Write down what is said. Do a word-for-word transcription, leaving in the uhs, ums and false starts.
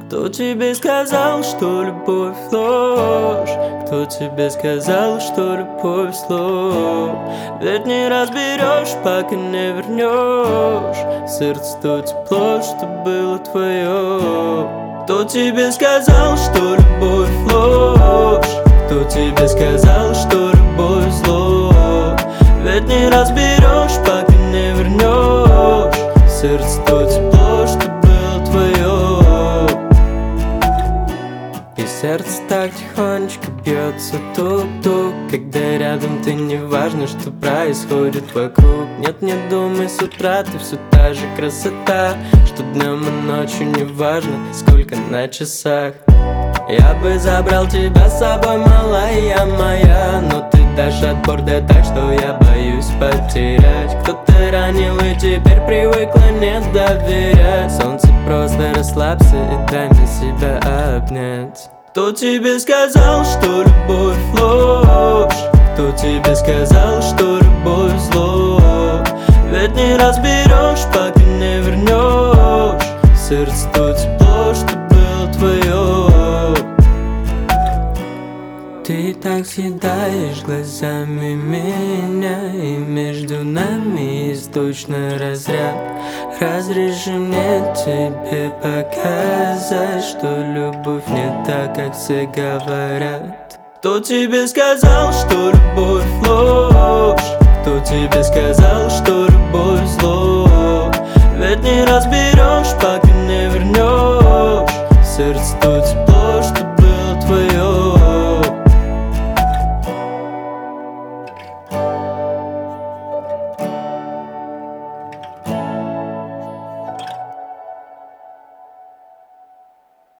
Кто тебе сказал, что любовь ложь? Кто тебе сказал, что любовь слов? Ведь не разберешь, пока не вернешь сердце то тепло, что было твое. Кто тебе сказал, что любовь ложь? Кто тебе сказал, что любовь зло? Ведь не разберешь, пока не вернешь сердце то тепло, что было твое. И сердце так тихонечко бьется тук-тук, когда рядом ты, не важно, что происходит вокруг. Нет, не думай, с утра ты все та же красота, что днем и ночью, не важно, сколько на часах. Я бы забрал тебя с собой, малая моя, но ты дашь отпор, да так, что я боюсь потерять. Кто-то ранил и теперь привыкла не доверять. Солнце, просто расслабься и дай мне себя обнять. Кто тебе сказал, что любовь ложь? Кто тебе сказал, что любовь зло? Ведь не разберешь, пока не вернешь сердце то тепло, что было твое. Ты так съедаешь глазами меня, и между нами есть точно разряд. Разреши мне тебе показать, что любовь не так, как все говорят. Кто тебе сказал, что любовь ложь? Кто тебе сказал, что любовь зло? Ведь не разберешь, пока не вернешь сердце то